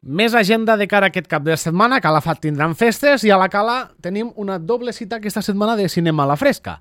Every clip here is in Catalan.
Més agenda de cara a aquest cap de setmana. A Calafat tindran festes i a la Cala tenim una doble cita aquesta setmana de cinema a la fresca.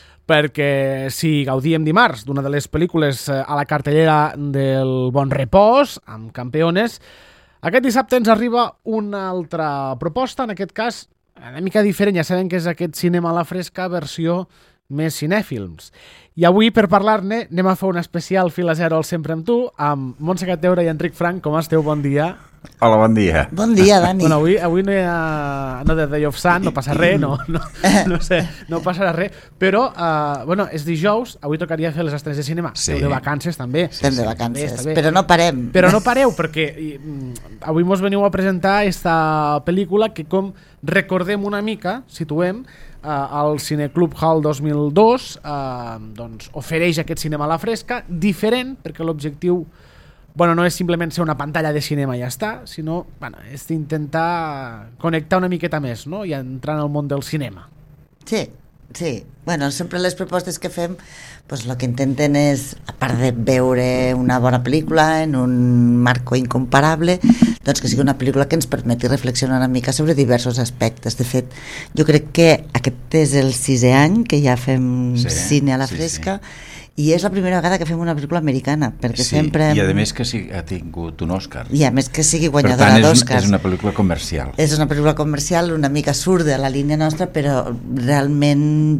Perquè si gaudíem dimarts d'una de les pel·lícules a la cartellera del Bon Repòs, amb Campeones, aquest dissabte ens arriba una altra proposta, en aquest cas una mica diferent. Ja sabem que és aquest cinema a la fresca versió més cinèfilms. I avui, per parlar-ne, anem a fer un especial Fil a Zero al Sempre amb tu, amb Montse Cateura i Enric Frank. Com esteu? Bon dia. Hola, bon dia. Bon dia, Dani. Bueno, avui no hi ha no de Day of Sun, no passa res, no sé, no passarà res, però, bueno, és dijous, avui tocaria fer les estrenes de cinema. Sí. Esteu de vacances, també. Estem de vacances, També. però no parem. Però no pareu, perquè avui mos veniu a presentar esta pel·lícula que, com recordem una mica, situem, al Cineclub Hall 2002, doncs ofereix aquest cinema a la fresca, diferent, perquè l'objectiu no és simplement ser una pantalla de cinema i ja està, sinó és d'intentar connectar una miqueta més, no? I entrar en el món del cinema. Sí. Bueno, sempre les propostes que fem, pues, el que intenten és, a part de veure una bona pel·lícula en un marco incomparable, doncs que sigui una pel·lícula que ens permeti reflexionar una mica sobre diversos aspectes. De fet, jo crec que aquest és el 6è any que ja fem cine a la fresca. I és la primera vegada que fem una pel·lícula americana, perquè sempre... I a més que ha tingut un Òscar. I a més que sigui guanyadora d'Òscars. Per tant, és una pel·lícula comercial. És una pel·lícula comercial, una mica surt de la línia nostra, però realment...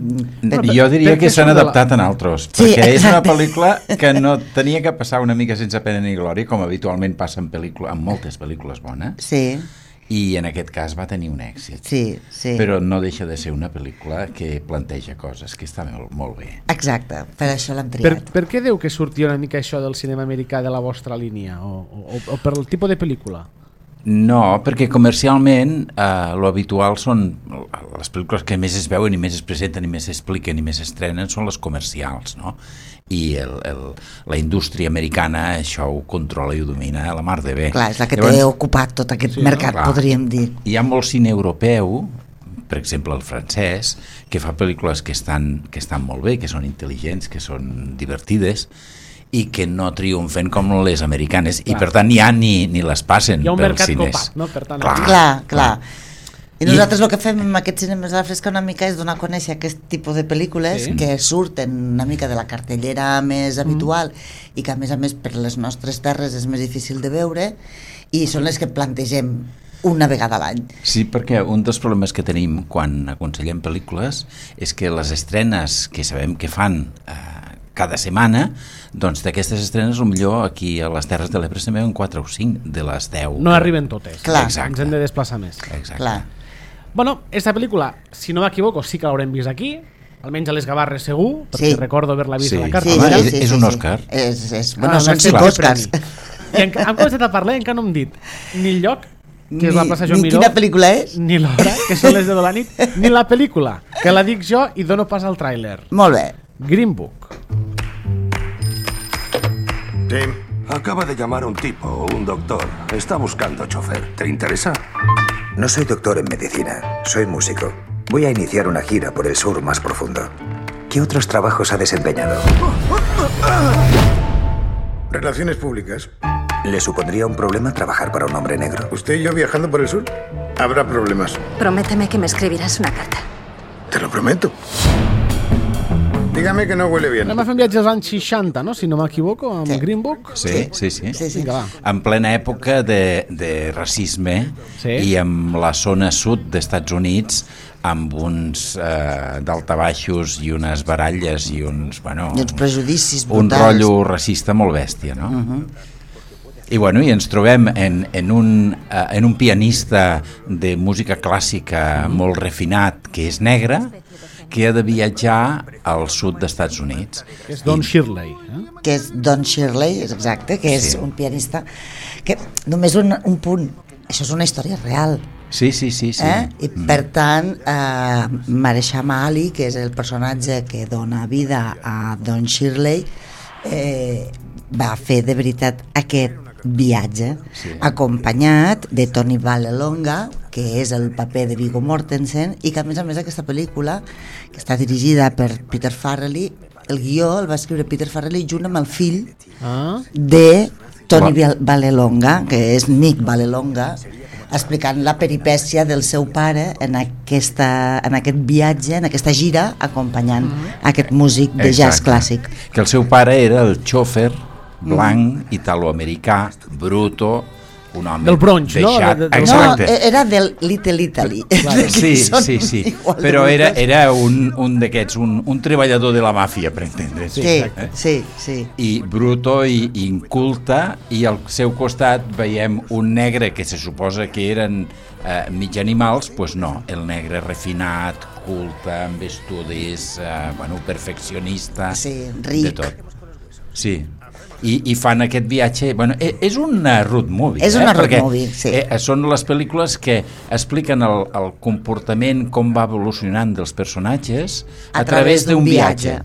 Jo diria que s'han adaptat en altres, perquè exacte. És una pel·lícula que no tenia que passar una mica sense pena ni glòria, com habitualment passa en moltes pel·lícules bones. Sí. I en aquest cas va tenir un èxit. Sí. Però no deixa de ser una pel·lícula que planteja coses, que està molt bé. Exacte, per això l'hem triat. Per què deu que surti una mica això del cinema americà de la vostra línia? O per el tipus de pel·lícula? No, perquè comercialment lo habitual són les pel·lícules que més es veuen i més es presenten i més s'expliquen i més s'estrenen són les comercials, no? I la indústria americana això ho controla i ho domina a la mar de bé. Clar, és la que té ocupat tot aquest mercat, podríem dir. Hi ha molt cine europeu, per exemple el francès, que fa pel·lícules que estan molt bé, que són intel·ligents, que són divertides, i que no triomfen com les americanes, i per tant ja ni les passen pels cines. Hi ha un mercat copat, no? Per tant, clar. I nosaltres el que fem amb aquests cinemes a la fresca una mica és donar a conèixer aquest tipus de pel·lícules que surten una mica de la cartellera més habitual i que a més per les nostres terres és més difícil de veure, i són les que plantegem una vegada a l'any. Sí, perquè un dels problemes que tenim quan aconsellem pel·lícules és que les estrenes que sabem que fan cada setmana, doncs d'aquestes estrenes potser aquí a les Terres de l'Ebre se'n veuen 4 o 5 de les 10. No arriben totes. Clar. Ens hem de desplaçar més. Exacte. Clar. Bueno, esta pel·lícula, si no m'equivoco, sí que l'haurem vist aquí, almenys a les Gavarres segur, perquè recordo haver-la vist a la carta. És un Òscar. Bueno, són 5 Òscars. I hem començat a parlar i encara no hem dit ni el lloc, que és la plaça Joan Miró, ni quina pel·lícula és, ni l'hora, que són les 10 de la nit, ni la pel·lícula, que la dic jo i dono pas al tràiler. Molt bé. Green Book. Sí, acaba de llamar un tipo, un doctor. Está buscando chofer. ¿Te interesa? No soy doctor en medicina, soy músico. Voy a iniciar una gira por el sur más profundo. ¿Qué otros trabajos ha desempeñado? Relaciones públicas. ¿Le supondría un problema trabajar para un hombre negro? ¿Usted y yo viajando por el sur? Habrá problemas. Prométeme que me escribirás una carta. Te lo prometo. Dígame que no huele bien. Anem a fer un viatge als anys 60, no? Si no m'equivoco, amb Green Book. Sí. Vinga, va. En plena època de racisme i amb la zona sud d'Estats Units, amb uns daltabaixos i unes baralles i uns, I uns prejudicis brutals. Un rotllo racista molt bèstia, no? I ens trobem en un pianista de música clàssica molt refinat, que és negre, que ha de viatjar al sud d'Estats Units. Que és Don Shirley. Que és Don Shirley, és exacte, que és un pianista que només un punt, això és una història real. Sí. I per tant, Mahershala Ali, que és el personatge que dona vida a Don Shirley, va fer de veritat aquest viatge, acompanyat de Tony Vallelonga, que és el paper de Viggo Mortensen, i que a més aquesta pel·lícula, que està dirigida per Peter Farrelly, el guió el va escriure Peter Farrelly junt amb el fill de Tony Vallelonga, que és Nick Vallelonga, explicant la peripècia del seu pare en aquest viatge, en aquesta gira, acompanyant aquest músic de jazz clàssic. Que el seu pare era el xòfer blanc, italoamericà, bruto, un home del Bronx, deixat. no? Exacte. No, era del Little Italy. Sí. Però era un d'aquests, un treballador de la màfia, per entendre's. Sí. I bruto i inculta, i al seu costat veiem un negre que se suposa que eren mig animals, doncs no, el negre refinat, culte, amb estudis, perfeccionista, ric. de tot. Sí. I fan aquest viatge, és una road movie, és una road movie, sí. Són les pel·lícules que expliquen el comportament, com va evolucionant dels personatges a través d'un viatge.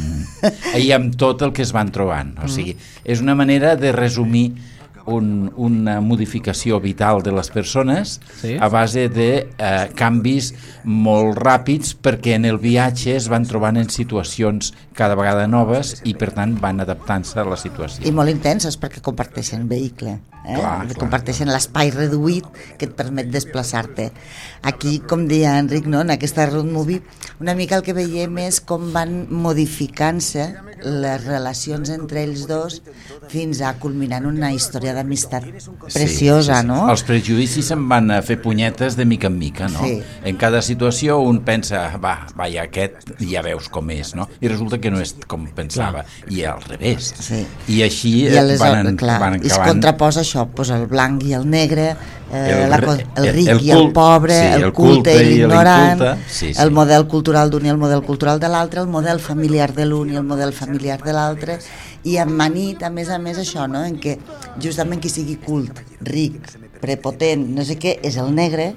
I amb tot el que es van trobant, o sigui, és una manera de resumir una modificació vital de les persones a base de canvis molt ràpids, perquè en el viatge es van trobant en situacions cada vegada noves i per tant van adaptant-se a la situació. I molt intenses, perquè comparteixen vehicle, comparteixen l'espai reduït que et permet desplaçar-te. Aquí, com deia Enric, en aquesta road movie, una mica el que veiem és com van modificant-se les relacions entre ells dos fins a culminar en una història d'amistat preciosa, no? Els prejudicis se'n van a fer punyetes de mica en mica, no? Sí. En cada situació un pensa, aquest ja veus com és, no? I resulta que no és com pensava, i al revés. Sí. I així van acabant. I es contraposa això, el blanc i el negre, el ric i el pobre, el culte i l'ignorant, el model cultural d'un i el model cultural de l'altre, el model familiar de l'un i el model familiar de l'altre, i emmanit, a més això, no? En què justament qui sigui cult, ric, prepotent, no sé què, és el negre,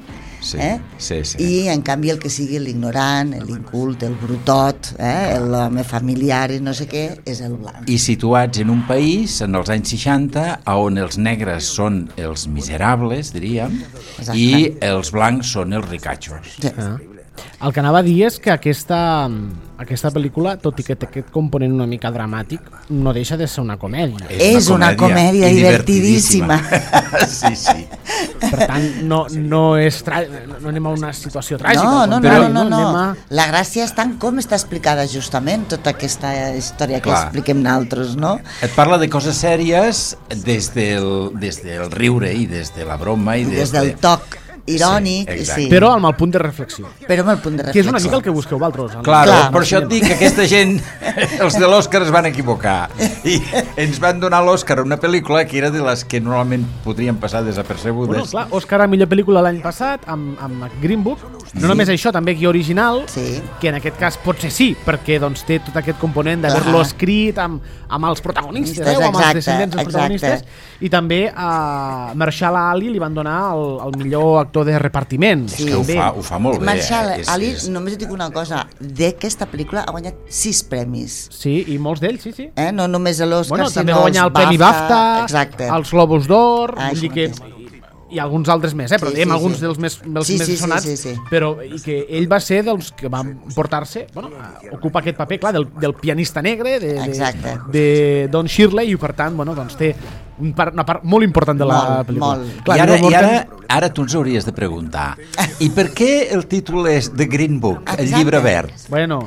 i en canvi el que sigui l'ignorant, l'incult, el brutot, l'home familiar i no sé què, és el blanc. I situats en un país, en els anys 60, on els negres són els miserables, diríem, i els blancs són els ricatxos. El que anava a dir és que aquesta pel·lícula, tot i que té aquest component una mica dramàtic, no deixa de ser una comèdia. És una comèdia divertidíssima. Sí. Per tant, no anem a una situació tràgica. No. La gràcia està en com està explicada justament tota aquesta història que expliquem nosaltres, no? Et parla de coses sèries des del riure i des de la broma i des del toc irònic, però amb el punt de reflexió. Que és una mica el que busqueu vosaltres. Clar, per això et dic que aquesta gent, els de l'Òscar es van equivocar i ens van donar l'Òscar a una pel·lícula que era de les que normalment podrien passar desapercebudes. Clar, Òscar a millor pel·lícula l'any passat amb Green Book. No només això, també guió original, que en aquest cas potser sí, perquè té tot aquest component d'haver-lo escrit amb els protagonistes, amb els descendents dels protagonistes, i també a Marshall Ali li van donar el millor actor de repartiment. És que ho fa molt bé. Marshall Ali, només et dic una cosa, d'aquesta pel·lícula ha guanyat 6 premis. Sí, i molts d'ells, sí. No només l'Òscar, sinó també va guanyar el Premi BAFTA, els Globus d'Or, vull dir que... i alguns altres més, però dèiem alguns dels més sonats, però i que ell va ser dels que van portar-se, ocupa aquest paper, clar, del pianista negre, de Don Shirley, i per tant, té una part molt important de la pel·lícula. I ara tu ens hauries de preguntar, i per què el títol és The Green Book, el llibre verd? Bueno,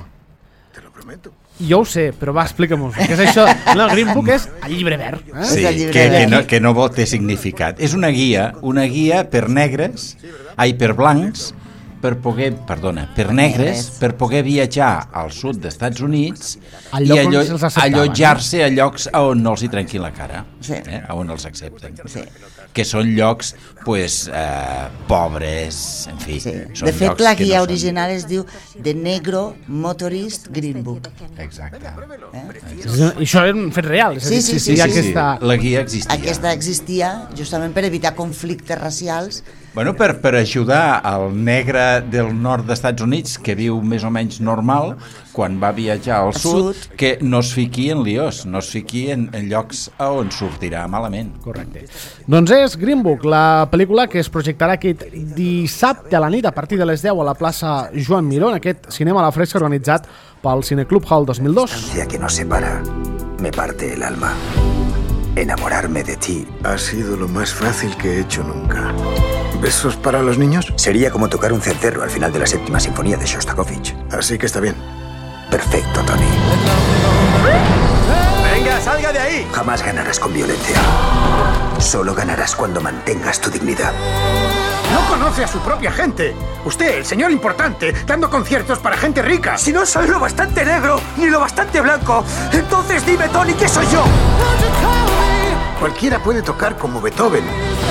jo ho sé, però explica-m'ho. Què és això? No, el Green Book és el llibre verd. Sí, que no té significat. És una guia per negres, per blancs, per negres, per poder viatjar al sud dels Estats Units i allotjar-se a llocs on no els hi trenquin la cara, on els accepten. Que són llocs pobres, en fi. De fet, la guia original es diu The Negro Motorist Green Book. Exacte. I això és un fet real. Sí. La guia existia. Aquesta existia justament per evitar conflictes racials. Per ajudar al negre del nord dels Estats Units, que viu més o menys normal, quan va viatjar al sud, que no es fiqui en liós, no es fiqui en llocs on sortirà malament. Correcte. Doncs és Green Book, la pel·lícula que es projectarà aquest dissabte a la nit a partir de les 10 a la plaça Joan Miró, en aquest cinema a la fresca organitzat pel Cineclub Hall 2002. La distancia que nos separa me parte el alma. enamorarme de ti. Ha sido lo más fácil que he hecho nunca. ¿Besos para los niños? Sería como tocar un cencerro al final de la 7ª sinfonía de Shostakovich. Así que está bien. Perfecto, Tony. ¡Venga, salga de ahí! Jamás ganarás con violencia. Solo ganarás cuando mantengas tu dignidad. No conoce a su propia gente. Usted, el señor importante, dando conciertos para gente rica. Si no soy lo bastante negro ni lo bastante blanco, entonces dime, Tony, ¿qué soy yo? Cualquiera puede tocar como Beethoven.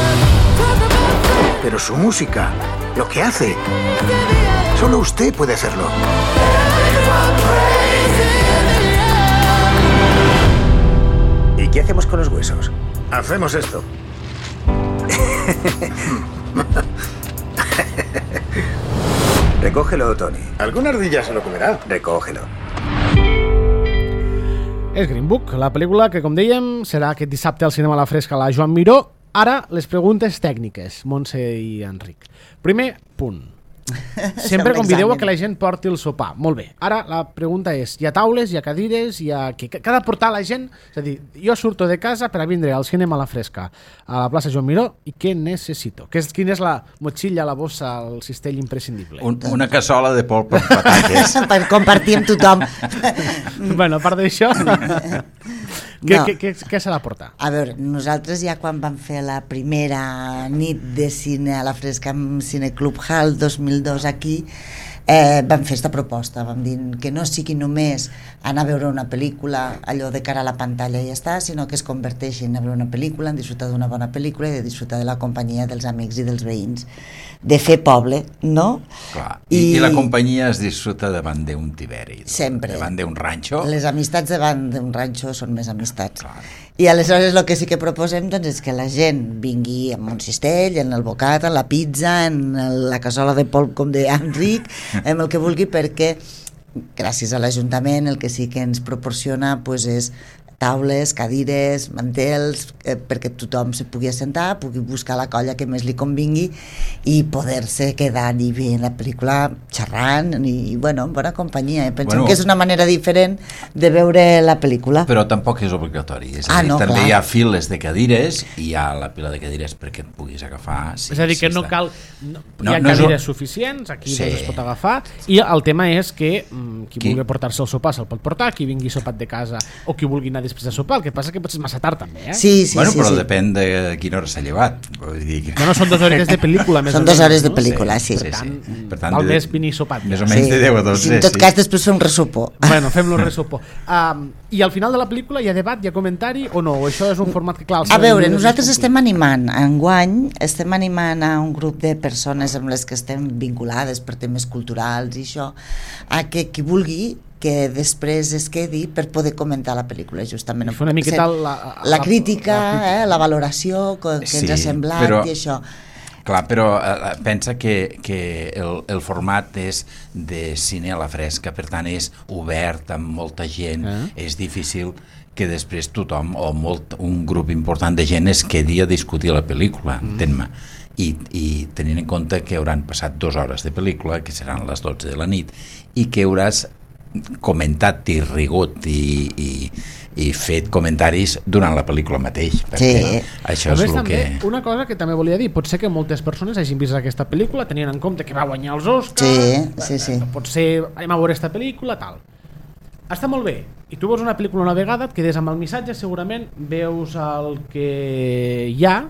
Pero su música, lo que hace, solo usted puede hacerlo. ¿Y qué hacemos con los huesos? Hacemos esto. Recógelo, Tony. ¿Alguna ardilla se lo comerá? Recógelo. És Green Book, la pel·lícula que, com dèiem, serà aquest dissabte al cinema a la fresca a la Joan Miró. Ara, les preguntes tècniques, Montse i Enric. Primer punt. Sempre convideu a que la gent porti el sopar. Molt bé. Ara la pregunta és, hi ha taules, hi ha cadires, hi ha... Què ha de portar la gent? És a dir, jo surto de casa per a vindre al cinema a la fresca, a la plaça Joan Miró, i què necessito? Quina és la motxilla, la bossa, el cistell imprescindible? Una cassola de polp amb patates. Per compartir amb tothom. Bueno, a part d'això, què s'ha de portar? A veure, nosaltres ja quan vam fer la primera nit de cine a la fresca amb Cineclub Hall 2002 aquí, vam fer esta proposta, vam dir que no sigui només anar a veure una pel·lícula, allò de cara a la pantalla i ja està, sinó que es converteixin a veure una pel·lícula, en disfrutar d'una bona pel·lícula i de disfrutar de la companyia dels amics i dels veïns, de fer poble, no? Clar. I la companyia es disfruta davant d'un tiberi. Sempre. Davant d'un ranxo. Les amistats davant d'un ranxo són més amistats. Clar. I aleshores el que sí que proposem doncs, és que la gent vingui amb un cistell, en el bocata, en la pizza, en la cassola de polp, com deia Enric, amb el que vulgui, perquè gràcies a l'Ajuntament el que sí que ens proporciona pues, és taules, cadires, mantels, perquè tothom se pugui assentar, pugui buscar la colla que més li convingui i poder-se quedar i veient la pel·lícula xerrant i, bueno, en bona companyia. Pensem que és una manera diferent de veure la pel·lícula. Però tampoc és obligatori. És a dir, no, també clar. hi ha files de cadires i hi ha la pila de cadires perquè et puguis agafar. És a dir, que no cal... Hi ha cadires suficients, aquí Sí. es pot agafar, i el tema és que qui vulgui portar-se el sopar se'l pot portar, qui vingui sopat de casa o qui vulgui anar després de sopar, el que passa que potser és massa tard també, eh? Sí, Però sí. depèn de quina hora s'ha llevat. Vull dir que... No, són 2 hores de pel·lícula, més Són o 2 menys, hores de no? pel·lícula, sí. Per tant, Val més venir sopat. més o menys de 10 a 12. Si en tot cas després fer un ressupó. Bueno, fem-lo ressupó. I al final de la pel·lícula hi ha debat, hi ha comentari o no? O això és un format que, clar... A veure, nosaltres estem animant, enguany estem animant a un grup de persones amb les que estem vinculades per temes culturals i això, a que qui vulgui que després es quedi per poder comentar la pel·lícula, justament. Fer una miqueta la crítica, la valoració que ens ha semblat però, i això. Clar, però pensa que el format és de cine a la fresca, per tant és obert amb molta gent, és difícil que després tothom o un grup important de gent es quedi a discutir la pel·lícula, entén-me. I tenint en compte que hauran passat 2 hores de pel·lícula, que seran les 12 de la nit, i que hauràs comentat i rigut i fet comentaris durant la pel·lícula mateix, perquè això és el també, que... una cosa que també volia dir, pot ser que moltes persones hagin vist aquesta pel·lícula tenint en compte que va guanyar els Oscars, sí. Potser anem a veure aquesta pel·lícula, tal. Està molt bé, i tu veus una pel·lícula una vegada, et quedes amb el missatge, segurament veus el que hi ha,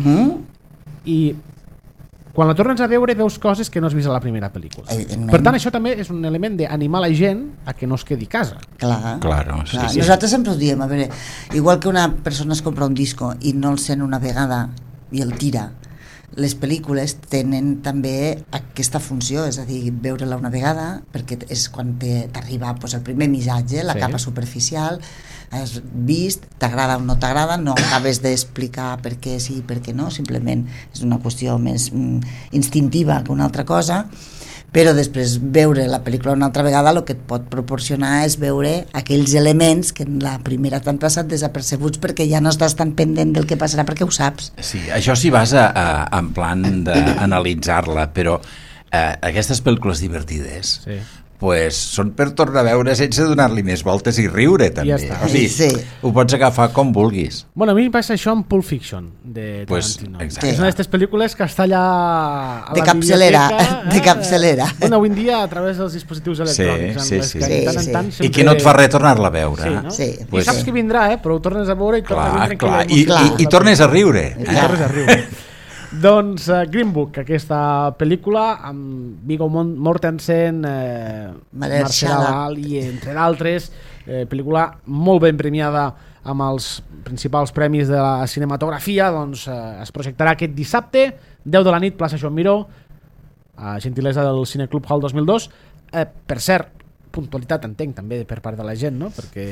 i quan la tornes a veure veus coses que no has vist a la primera pel·lícula. Per tant, això també és un element d'animar la gent a que no es quedi a casa. Claro, sí. Nosaltres sempre ho diem, a veure, igual que una persona es compra un disco i no el sent una vegada i el tira, les pel·lícules tenen també aquesta funció, és a dir, veure-la una vegada, perquè és quan t'arriba pues, el primer missatge, la capa superficial, has vist, t'agrada o no t'agrada, no acabes d'explicar per què sí i per què no, simplement és una qüestió més instintiva que una altra cosa, però després veure la pel·lícula una altra vegada el que et pot proporcionar és veure aquells elements que en la primera t'han passat desapercebuts perquè ja no estàs tan pendent del que passarà perquè ho saps. Sí, això sí vas en plan d'analitzar-la, però aquestes pel·lícules divertides pues, són per tornar a veure sense donar-li més voltes i riure, també. Ja està. O sigui, Sí. ho pots agafar com vulguis. Bueno, a mi em passa això amb Pulp Fiction, de Pues, Tarantino. exacte. És una d'aquestes pel·lícules que està allà a De la capçalera, biblioteca, de capçalera. Bueno, avui en dia a través dels dispositius electrònics, Sí, en les sí, que sí. de tant en Sí, tant sí. I sempre... que no et fa res tornar-la a veure. Sí, no? Sí. I saps que vindrà, però ho tornes a veure i tornes a Clar, vindre clar. aquella I tornes a riure. I tornes a riure. Doncs Green Book, aquesta pel·lícula amb Viggo Mortensen, Mahershala Ali, entre d'altres, pel·lícula molt ben premiada amb els principals premis de la cinematografia, doncs es projectarà aquest dissabte, 10 de la nit, plaça Joan Miró, a gentilesa del Cineclub Hall 2002. Per cert, puntualitat entenc també per part de la gent, no? Perquè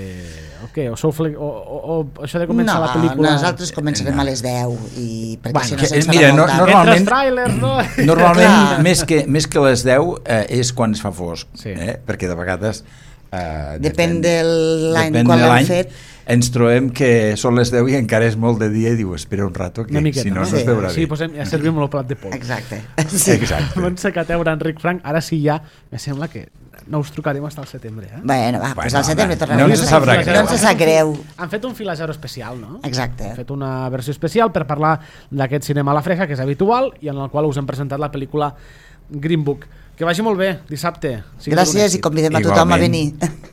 això de començar la pel·lícula... Nosaltres començarem a les 10 i perquè si no se'ns mira, farà molt tard. Entre els trailers, no? Normalment, més que les 10 és quan es fa fosc, Sí. perquè de vegades Depèn de l'any depèn quan de l'han l'any, fet. ens trobem que són les 10 i encara és molt de dia i diu, espera un rato que Una miqueta, si no, no Sí. es veurà Sí, bé. ja servim el plat de pou. Exacte. Sí. Exacte. Abans que teure Enric Frank, ara sí ja, me sembla que no us trucarem fins al setembre. Bueno, va, doncs al setembre va, tornarem. no ens sabrà greu. No ens sap greu. Han fet un fil a zero especial, no? Exacte. Han fet una versió especial per parlar d'aquest cinema a la fresca, que és habitual, i en el qual us hem presentat la pel·lícula Green Book. Que vagi molt bé, dissabte. Gràcies i convidem a tothom a venir.